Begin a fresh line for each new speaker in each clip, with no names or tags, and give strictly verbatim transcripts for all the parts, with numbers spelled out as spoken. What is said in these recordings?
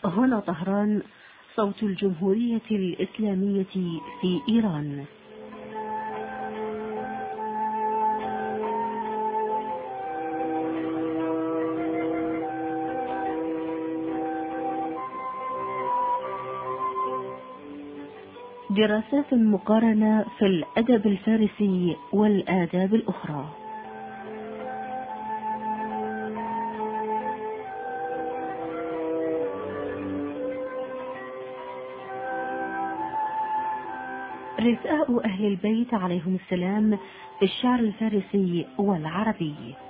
هنا طهران، صوت الجمهورية الإسلامية في إيران. دراسات مقارنة في الأدب الفارسي والآداب الأخرى. رثاء أهل البيت عليهم السلام في الشعر الفارسي والعربي.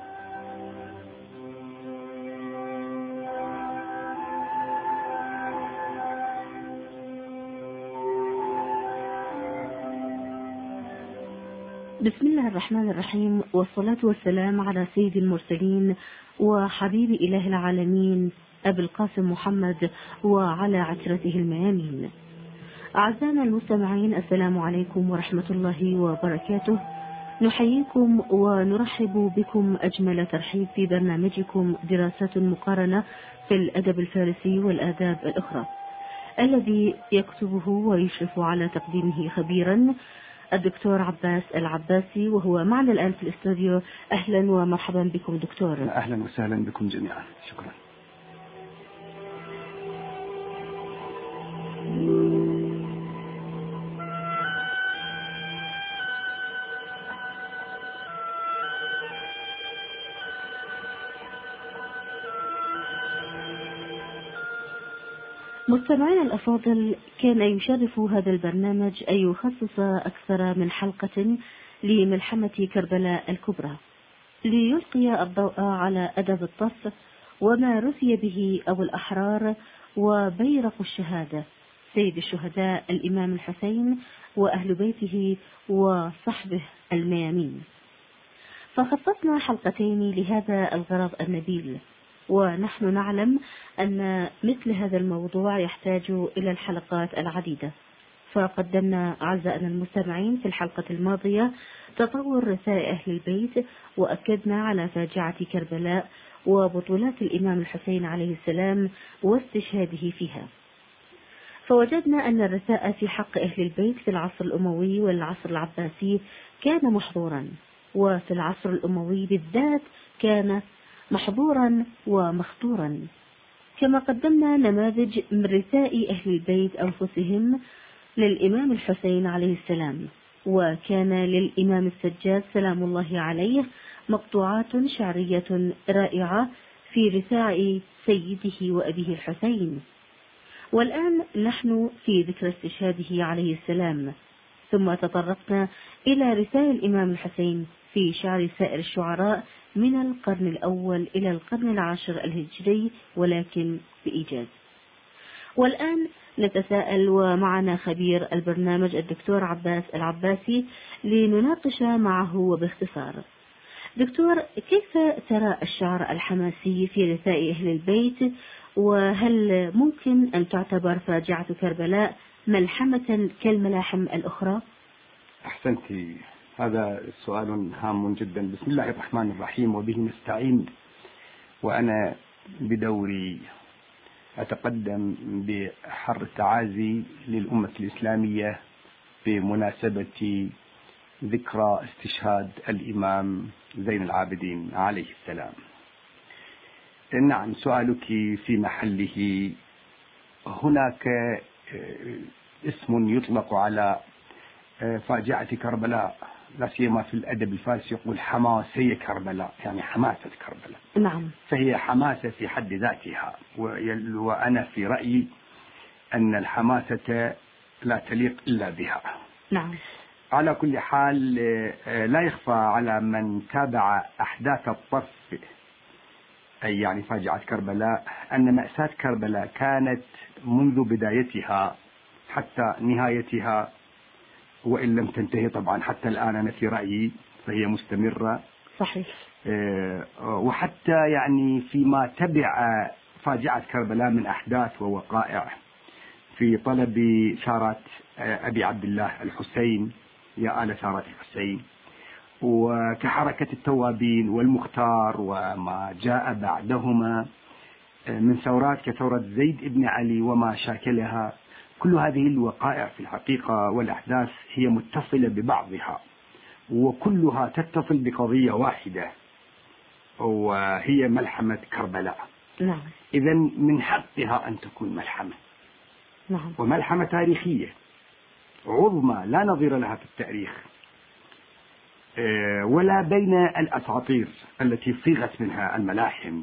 بسم الله الرحمن الرحيم، والصلاة والسلام على سيد المرسلين وحبيب إله العالمين أبي القاسم محمد وعلى عترته الميامين. أعزائنا المستمعين، السلام عليكم ورحمة الله وبركاته. نحييكم ونرحب بكم أجمل ترحيب في برنامجكم دراسات مقارنة في الأدب الفارسي والآداب الأخرى، الذي يكتبه ويشرف على تقديمه خبيرا الدكتور عباس العباسي، وهو معنا الآن في الاستوديو. أهلا ومرحبا بكم دكتور.
أهلا وسهلا بكم جميعا، شكرا.
مستمعينا الأفاضل، كان يشرف هذا البرنامج أن يخصص أكثر من حلقة لملحمة كربلاء الكبرى، ليلقي الضوء على أدب الطف وما رثي به أبو الأحرار وبيرق الشهادة سيد الشهداء الإمام الحسين وأهل بيته وصحبه الميامين. فخصصنا حلقتين لهذا الغرض النبيل، ونحن نعلم أن مثل هذا الموضوع يحتاج إلى الحلقات العديدة. فقدمنا أعزائنا المستمعين في الحلقة الماضية تطور رثاء أهل البيت، وأكدنا على فاجعة كربلاء وبطولات الإمام الحسين عليه السلام واستشهاده فيها. فوجدنا أن الرثاء في حق أهل البيت في العصر الأموي والعصر العباسي كان محظورا، وفي العصر الأموي بالذات كان محظورا ومختورا. كما قدمنا نماذج من رثاء أهل البيت أنفسهم للإمام الحسين عليه السلام، وكان للإمام السجاد سلام الله عليه مقطوعات شعرية رائعة في رثاء سيده وأبيه الحسين. والآن نحن في ذكرى استشهاده عليه السلام، ثم تطرقنا إلى رثاء الإمام الحسين في شعر سائر الشعراء من القرن الأول إلى القرن العاشر الهجري، ولكن بإيجاز. والآن نتساءل، ومعنا خبير البرنامج الدكتور عباس العباسي لنناقش معه وباختصار. دكتور، كيف ترى الشعر الحماسي في رثاء أهل البيت، وهل ممكن أن تعتبر فاجعة كربلاء ملحمة كالملاحم الأخرى؟
أحسنتي، هذا سؤال هام جدا. بسم الله الرحمن الرحيم وبه نستعين. وأنا بدوري أتقدم بحر التعازي للأمة الإسلامية بمناسبة ذكرى استشهاد الإمام زين العابدين عليه السلام. نعم، سؤالك في محله. هناك اسم يطلق على فاجعة كربلاء، لا سيما في الأدب الفارسي، يقول حماسية كربلاء، يعني حماسة كربلاء.
نعم.
فهي حماسة في حد ذاتها، وأنا في رأيي أن الحماسة لا تليق إلا بها.
نعم.
على كل حال، لا يخفى على من تابع أحداث الطف، أي يعني فاجعة كربلاء، أن مأساة كربلاء كانت منذ بدايتها حتى نهايتها، وإن لم تنتهي طبعا حتى الآن أنا في رأيي فهي مستمرة.
صحيح.
وحتى يعني فيما تبع فاجعة كربلاء من أحداث ووقائع في طلب ثارات أبي عبد الله الحسين، يا آل ثارات الحسين، وكحركة التوابين والمختار وما جاء بعدهما، من ثورات كثورة زيد بن علي وما شاكلها. كل هذه الوقائع في الحقيقة والأحداث هي متصلة ببعضها، وكلها تتصل بقضية واحدة وهي ملحمة كربلاء.
نعم.
إذا من حقها أن تكون ملحمة،
نعم.
وملحمة تاريخية عظمى لا نظير لها في التاريخ ولا بين الأساطير التي صيغت منها الملاحم.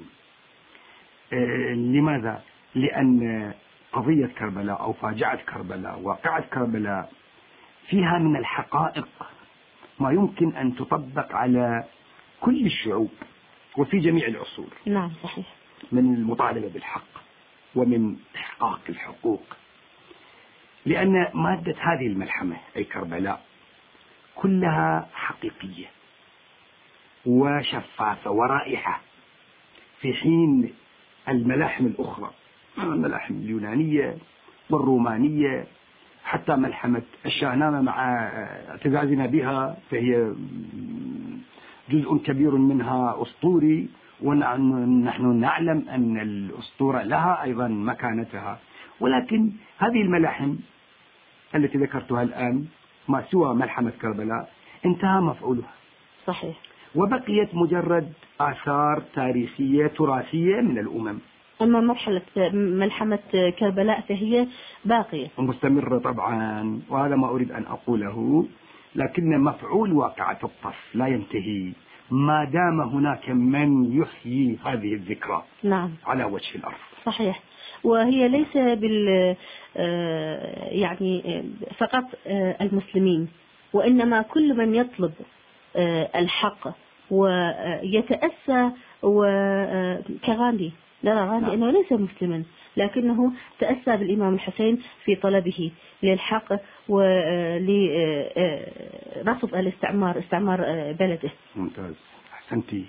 لماذا؟ لأن قضية كربلاء أو فاجعة كربلاء، واقعة كربلاء، فيها من الحقائق ما يمكن أن تطبق على كل الشعوب وفي جميع العصور.
نعم صحيح.
من المطالبة بالحق ومن إحقاق الحقوق، لأن مادة هذه الملحمة أي كربلاء كلها حقيقية وشفافة ورائحة، في حين الملاحم الأخرى، الملاحم اليونانية والرومانية، حتى ملحمة الشاهنامة مع اعتزازنا بها فهي جزء كبير منها أسطوري، ونحن نعلم أن الأسطورة لها أيضا مكانتها. ولكن هذه الملاحم التي ذكرتها الآن ما سوى ملحمة كربلاء انتهى مفعولها.
صحيح.
وبقيت مجرد آثار تاريخية تراثية من الأمم.
أما مرحلة ملحمة كربلاء فهي باقية
مستمرة طبعا، وهذا ما أريد أن أقوله، لكن مفعول واقعة الطف لا ينتهي ما دام هناك من يحيي هذه الذكرى.
نعم.
على وجه الأرض.
صحيح. وهي ليس بال يعني فقط المسلمين، وإنما كل من يطلب الحق ويتأسى، وكغاندي لا غاندي نعم. أنه ليس مسلما لكنه تأسى بالإمام الحسين في طلبه للحق ولرفض الاستعمار، استعمار بلده.
ممتاز، أحسنتي.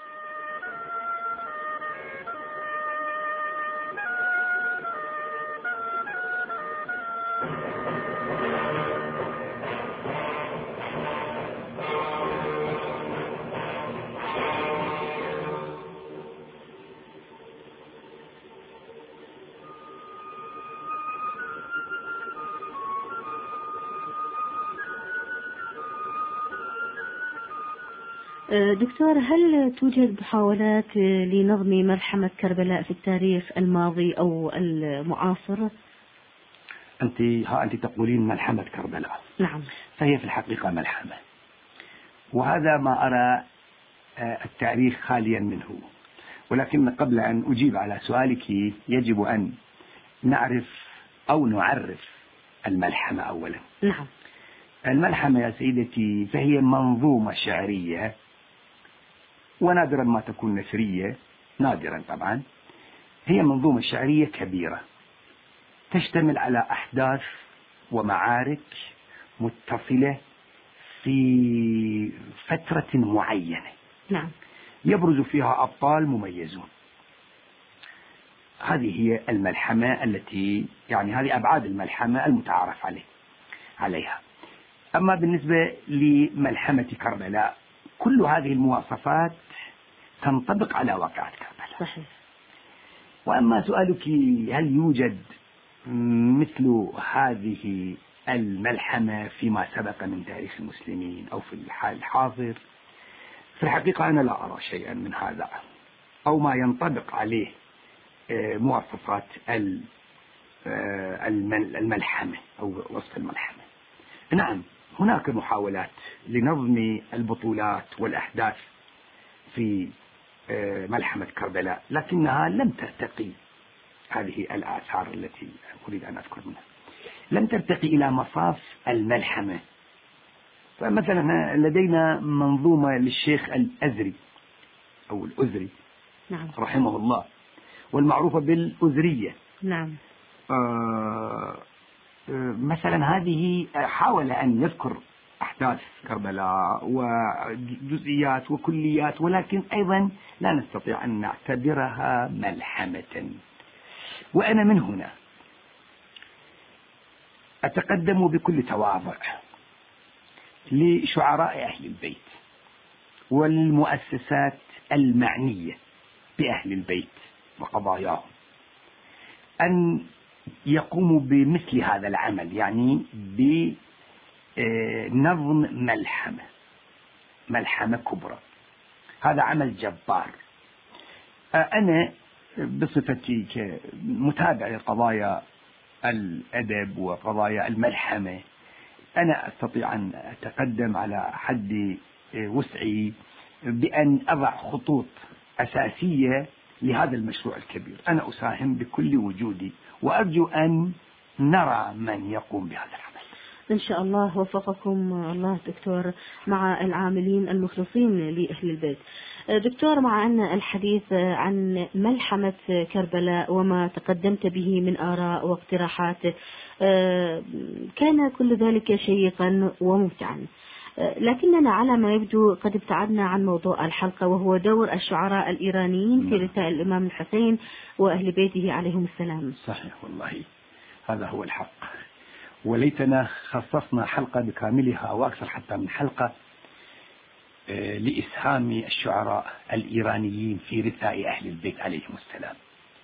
دكتور، هل توجد محاولات لنظم ملحمة كربلاء في التاريخ الماضي أو المعاصر؟
أنت ها أنت تقولين ملحمة كربلاء.
نعم.
فهي في الحقيقة ملحمة، وهذا ما أرى التاريخ خاليا منه. ولكن قبل أن أجيب على سؤالك يجب أن نعرف أو نعرف الملحمة أولا.
نعم.
الملحمة يا سيدتي فهي منظومة شعرية، ونادرا ما تكون نثرية، نادرا طبعا. هي منظومة شعرية كبيرة تشتمل على أحداث ومعارك متصلة في فترة معينة.
نعم.
يبرز فيها أبطال مميزون. هذه هي الملحمة التي يعني هذه أبعاد الملحمة المتعارف عليه عليها. أما بالنسبة لملحمة كربلاء كل هذه المواصفات تنطبق على واقعة كربلاء.
صحيح.
وأما سؤالك هل يوجد مثل هذه الملحمة فيما سبق من تاريخ المسلمين أو في الحال الحاضر، في الحقيقة أنا لا أرى شيئا من هذا أو ما ينطبق عليه مواصفات الملحمة أو وصف الملحمة. نعم هناك محاولات لنظم البطولات والأحداث في ملحمة كربلاء، لكنها لم ترتقي، هذه الآثار التي أريد أن أذكر منها لم ترتقي إلى مصاف الملحمة. فمثلا لدينا منظومة للشيخ الأزري أو الأزري
نعم.
رحمه الله، والمعروفة بالأزرية.
نعم.
آه مثلا هذه حاول أن يذكر أحداث كربلاء وجزئيات وكليات، ولكن أيضا لا نستطيع أن نعتبرها ملحمة. وأنا من هنا أتقدم بكل تواضع لشعراء أهل البيت والمؤسسات المعنية بأهل البيت وقضاياهم أن يقوموا بمثل هذا العمل، يعني بنظم ملحمة ملحمة كبرى. هذا عمل جبار. أنا بصفتي كمتابع لقضايا الأدب وقضايا الملحمة أنا أستطيع أن أتقدم على حد وسعي بأن أضع خطوط أساسية لهذا المشروع الكبير. أنا أساهم بكل وجودي وأرجو أن نرى من يقوم بهذا العمل.
إن شاء الله وفقكم الله دكتور مع العاملين المخلصين لأهل البيت. دكتور، مع أن الحديث عن ملحمة كربلاء وما تقدمت به من آراء واقتراحات كان كل ذلك شيقا وممتعا، لكننا على ما يبدو قد ابتعدنا عن موضوع الحلقة، وهو دور الشعراء الإيرانيين في رثاء الإمام الحسين وأهل بيته عليهم السلام.
صحيح والله، هذا هو الحق. وليتنا خصصنا حلقة بكاملها أو أكثر حتى من حلقة لإسهام الشعراء الإيرانيين في رثاء أهل البيت عليهم السلام.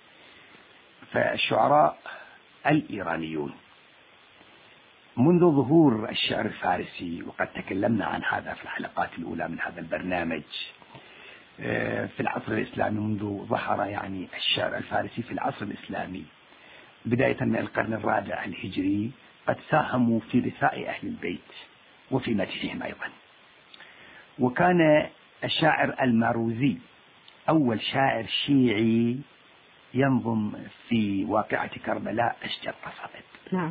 فالشعراء الإيرانيون منذ ظهور الشعر الفارسي، وقد تكلمنا عن هذا في الحلقات الأولى من هذا البرنامج، في العصر الإسلامي منذ ظهر يعني الشعر الفارسي في العصر الإسلامي بداية من القرن الرابع الهجري، قد ساهموا في رثاء أهل البيت وفي مدحهم أيضا. وكان الشاعر الماروزي أول شاعر شيعي ينظم في واقعة كربلاء أشجر قصائد.
نعم.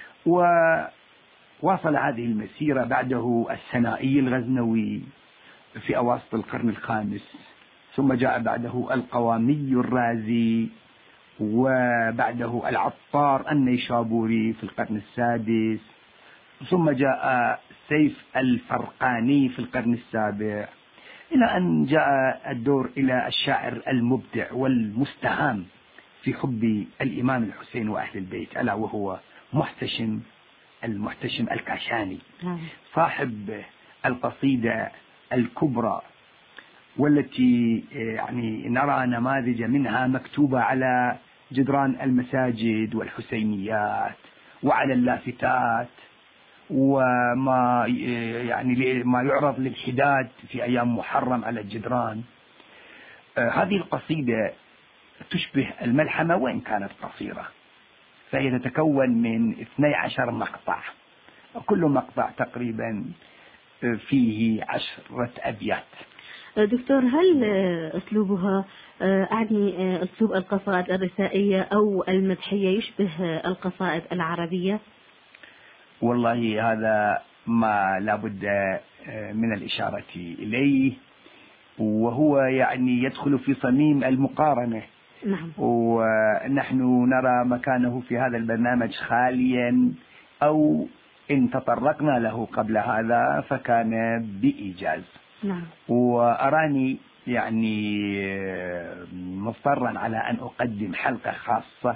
وواصل هذه المسيرة بعده السنائي الغزنوي في أواسط القرن الخامس، ثم جاء بعده القوامي الرازي، وبعده العطار النيشابوري في القرن السادس، ثم جاء سيف الفرقاني في القرن السابع، إلى أن جاء الدور إلى الشاعر المبدع والمستهام في حب الإمام الحسين وأهل البيت، ألا وهو محتشم المحتشم الكاشاني صاحب القصيدة الكبرى، والتي يعني نرى نماذج منها مكتوبة على جدران المساجد والحسينيات وعلى اللافتات، وما يعني ما يعرض للحداد في أيام محرم على الجدران. هذه القصيدة تشبه الملحمة وإن كانت قصيرة، فهي تتكون من اثني عشر مقطع، كل مقطع تقريبا فيه عشرة أبيات.
دكتور، هل أسلوبها أعني أسلوب القصائد الرثائية أو المدحية يشبه القصائد العربية؟
والله هذا ما لابد من الإشارة إليه، وهو يعني يدخل في صميم المقارنة.
نعم.
ونحن نرى مكانه في هذا البرنامج خاليا، أو إن تطرقنا له قبل هذا فكان بإيجاز.
نعم.
وأراني يعني مضطرا على أن أقدم حلقة خاصة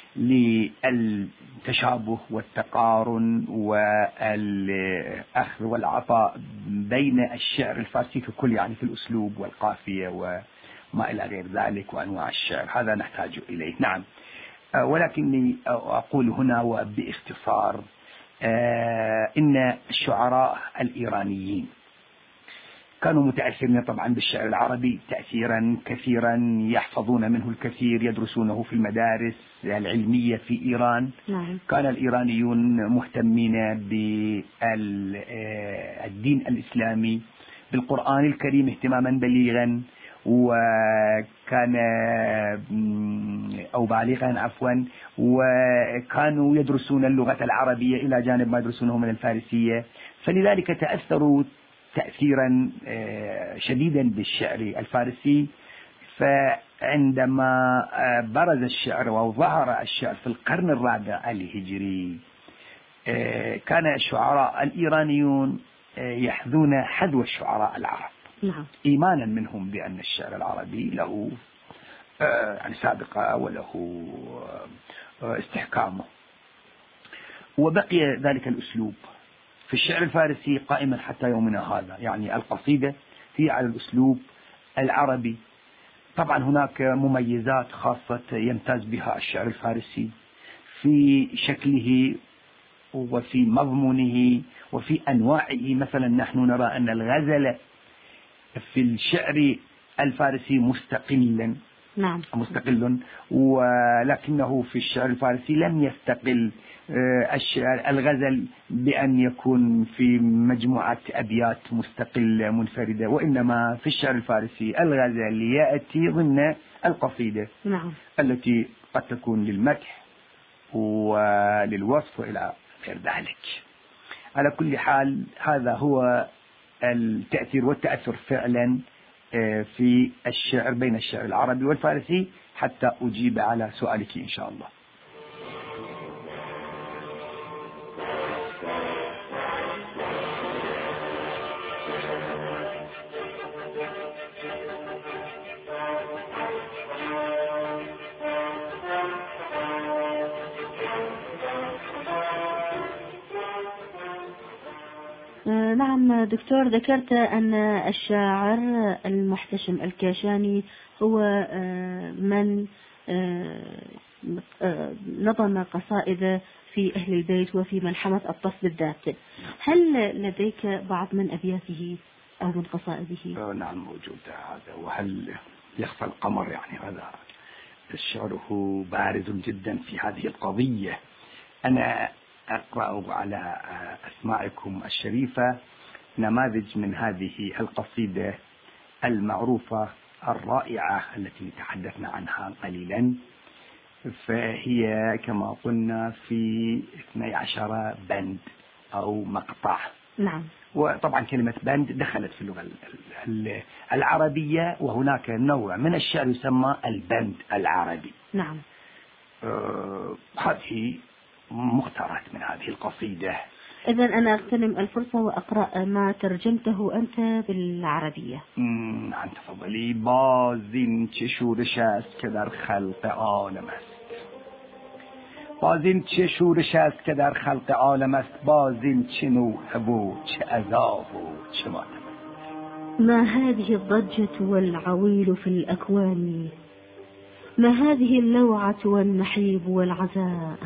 للتشابه والتقارن والأخذ والعطاء بين الشعر الفارسي ككل، يعني في الأسلوب والقافية وما إلى غير ذلك وأنواع الشعر، هذا نحتاج إليه. نعم، ولكني أقول هنا وباختصار إن الشعراء الإيرانيين كانوا متأثرين طبعا بالشعر العربي تأثيرا كثيرا، يحفظون منه الكثير، يدرسونه في المدارس العلمية في إيران.
نعم.
كان الإيرانيون مهتمين بالدين الإسلامي، بالقرآن الكريم اهتماما بليغا، وكان أو بالغا عفوا، وكانوا يدرسون اللغة العربية إلى جانب ما يدرسونه من الفارسية، فلذلك تأثروا تأثيرا شديدا بالشعر الفارسي. فعندما برز الشعر وظهر الشعر في القرن الرابع الهجري، كان الشعراء الإيرانيون يحذون حذو الشعراء العرب.
نعم.
إيمانا منهم بأن الشعر العربي له يعني سابقة وله استحكامه، وبقي ذلك الأسلوب في الشعر الفارسي قائما حتى يومنا هذا، يعني القصيدة هي على الأسلوب العربي. طبعا هناك مميزات خاصة يمتاز بها الشعر الفارسي في شكله وفي مضمونه وفي أنواعه. مثلا نحن نرى أن الغزل في الشعر الفارسي مستقلا
نعم.
مستقل، ولكنه في الشعر الفارسي لم يستقل الشعر الغزل بأن يكون في مجموعة أبيات مستقلة منفردة، وإنما في الشعر الفارسي الغزل يأتي ضمن القصيدة.
نعم.
التي قد تكون للمدح وللوصف إلى غير ذلك. على كل حال هذا هو التأثير والتأثر فعلا في الشعر بين الشعر العربي والفارسي، حتى أجيب على سؤالك إن شاء الله.
نعم دكتور، ذكرت أن الشاعر المحتشم الكاشاني هو من نظم قصائد في أهل البيت وفي ملحمة الطف بالذات. هل لديك بعض من أبياته أو من قصائده؟
نعم موجود هذا. وهل يخفى القمر؟ يعني هذا شعره بارز جدا في هذه القضية. أنا أقرأ على أسماعكم الشريفة نماذج من هذه القصيدة المعروفة الرائعة التي تحدثنا عنها قليلا. فهي كما قلنا في اثني عشر بند أو مقطع.
نعم.
وطبعا كلمة بند دخلت في اللغة العربية، وهناك نوع من الشعر يسمى البند العربي.
نعم.
آه هذه مختارات من هذه القصيدة.
إذن أنا أغتنم الفرصة وأقرأ ما ترجمته أنت بالعربية.
نعم تفضلي. بازین چه شورش است که در خلق عالم است، بازین چه شورش است که در خلق عالم است، بازین چه نوح و چه عذاب و چه ماتم.
ما هذه الضجة والعويل في الأكوان، ما هذه اللوعة والنحيب والعزاء،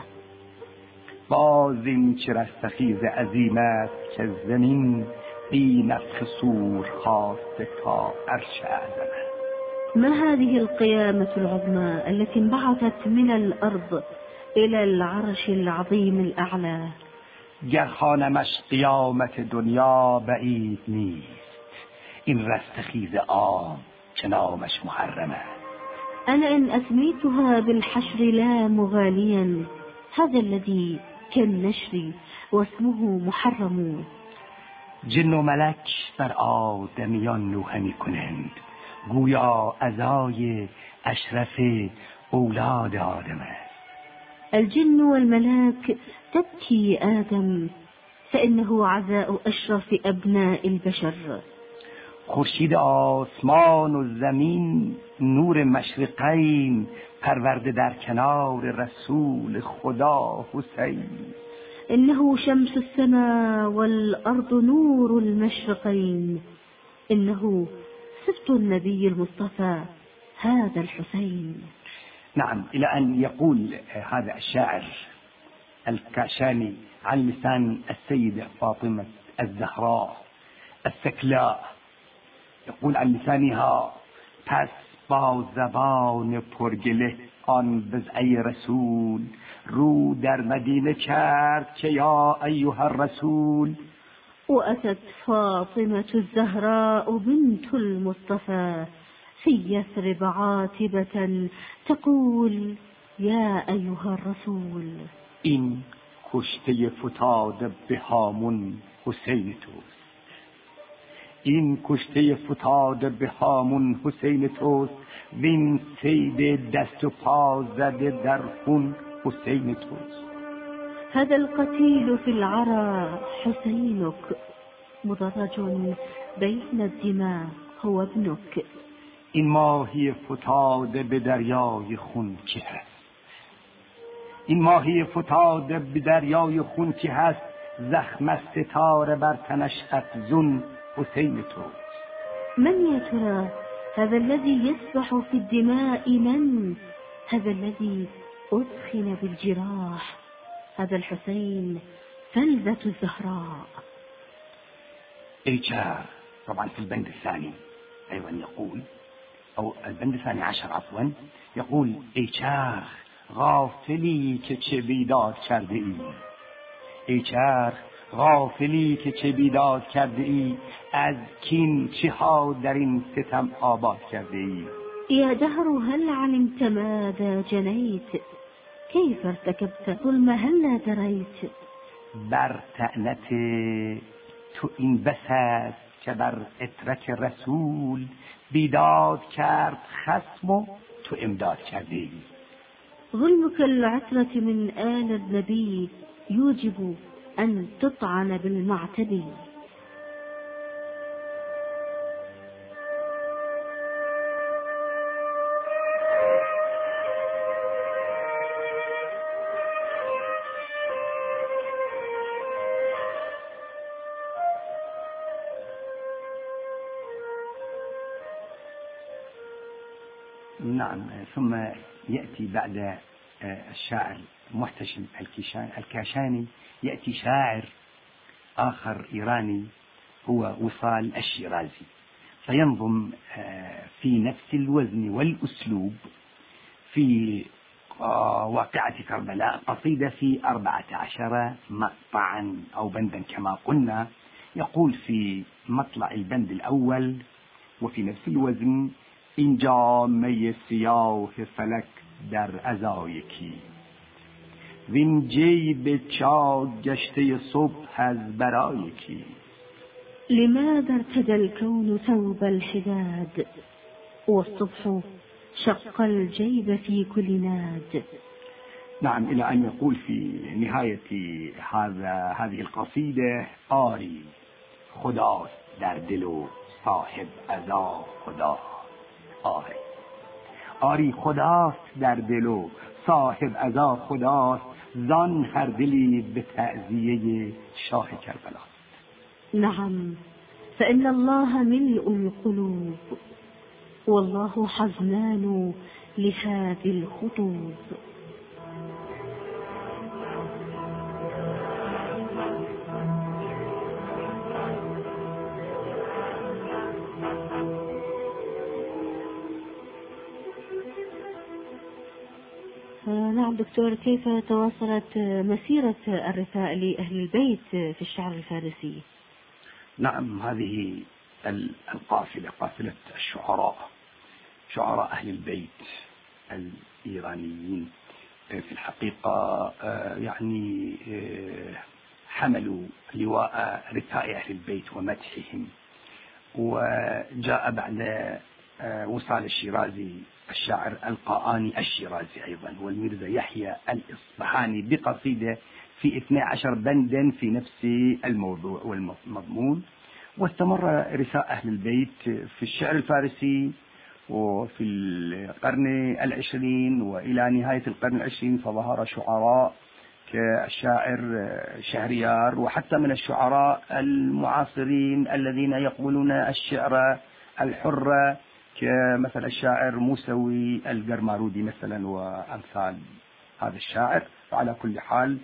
باز این چه رستخیز عظیم است که زمین بی نفخ صور خاست تا عرش اعظم.
ما هذه القيامة العظمى التي انبعثت من الأرض إلى العرش العظيم الأعلى.
گر خوانمش قیامت دنیا بعید نیست، این رستخیز عام که نامش محرمه.
أنا إن أسميتها بالحشر لا مغاليا، هذا الذي كالنشر واسمه محرم.
جن و ملک بر آدمیان نوحه می کنند، گویا عزای اشرف اولاد آدم است.
الجن والملاك تبكي آدم، فإنه عزاء أشرف أبناء البشر.
خورشید آسمان و زمین نور مشرقین، پرورده در کنار رسول خدا حسین.
إنه شمس السماء والأرض نور المشرقين، إنه سبط النبي المصطفى هذا الحسين.
نعم، إلى أن يقول هذا الشاعر الكاشاني عن لسان السيدة فاطمة الزهراء الثكلاء، يقول عن لسانها: پس با زبان پرگله آن بضعه رسول، رو در مدینه کرد که یا ایها الرسول.
وأتت فاطمة الزهراء بنت المصطفى في يثرب عاتبة تقول يا أيها الرسول.
این کشته فتاده به هامون حسین توست، این کشته فتاده به هامون حسین توست، وین سید دست و پا زده در خون حسین توست.
هذا القتيل في العرى حسينك، مدرج بين الدماء هو ابنك.
این ماهی فتاده به دریای خون کی هست؟ این ماهی فتاده به دریای خون کی هست؟ زخم ستاره بر تنش افزون حسین توست.
من يا ترى هذا الذي يسبح في الدماء من؟ هذا الذي أدخن بالجراح، هذا الحسين فلذة الزهراء.
إيجار طبعا في البند الثاني أيضا يقول، أو البند الثاني عشر عفوا، يقول إيجار غافلی که چه بیداد کرده ای، ایچر غافلی که چه بیداد کرده ای، از کین چه ها در این ستم آباد کرده ای.
يا دهر هل علمت ماذا جنيت، كيف ارتكبت ظلم هل دريت.
بر طعنت تو این بس است که بر اطرت رسول، بیداد کرد خصم و تو امداد کرده ای.
ظلمك العترة من آل النبي يوجب أن تطعن بالمعتدي.
نعم. ثم يأتي بعد الشاعر محتشم الكاشاني يأتي شاعر آخر إيراني هو وصال الشيرازي، فينظم في نفس الوزن والأسلوب في واقعة كربلاء قصيدة في أربعة عشر مقطعا أو بندا كما قلنا. يقول في مطلع البند الأول وفي نفس الوزن: اینجا می سیاه فلک در ازایکی، وین جیب چاک گشته صبح از برایکی.
لماذا ارتدى الكون ثوب الحداد، والصبح شق الجيب في كل ناد.
نعم، إلى أن يقول في نهاية هذا هذه القصيدة: آری خداست در دل و صاحب عزا خدا. آری آری خداست در دل و صاحب عزا خداست، زان هر دلی به تعزیه شاه کربلاست.
نعم، فإن الله ملء القلوب، والله حزنان لهذه الخطوب. نعم دكتور، كيف تواصلت مسيرة الرثاء لأهل البيت في الشعر الفارسي؟
نعم، هذه القافلة قافلة الشعراء، شعراء أهل البيت الإيرانيين في الحقيقة يعني حملوا لواء رثاء أهل البيت ومدحهم. وجاء بعد وصال الشيرازي الشاعر القاآني الشيرازي أيضا، والميرزا يحيى الإصبهاني بقصيدة في اثني عشر بندا في نفس الموضوع والمضمون. واستمر رثاء أهل البيت في الشعر الفارسي وفي القرن العشرين وإلى نهاية القرن العشرين، فظهر شعراء كالشاعر شهريار، وحتى من الشعراء المعاصرين الذين يقولون الشعر الحر كمثل الشاعر موسوي القرمارودي مثلا وأمثال هذا الشاعر. فعلى كل حال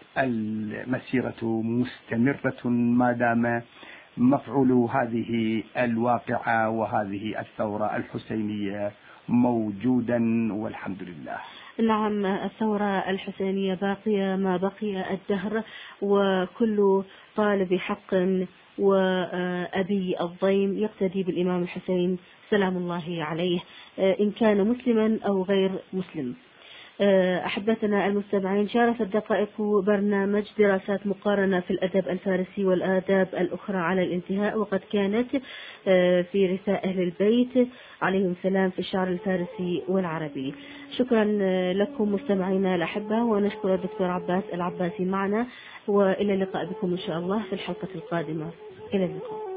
المسيرة مستمرة ما دام مفعول هذه الواقعة وهذه الثورة الحسينية موجودا، والحمد لله.
نعم، الثورة الحسينية باقية ما بقي الدهر، وكل طالب حق وأبي الضيم يقتدي بالإمام الحسين سلام الله عليه إن كان مسلما أو غير مسلم. أحبتنا المستمعين، شارفت دقائق برنامج دراسات مقارنة في الأدب الفارسي والآداب الأخرى على الانتهاء، وقد كانت في رثاء أهل البيت عليهم السلام في الشعر الفارسي والعربي. شكرا لكم مستمعينا الأحبة، ونشكر الدكتور عباس العباسي معنا، وإلى اللقاء بكم إن شاء الله في الحلقة القادمة. إلى اللقاء.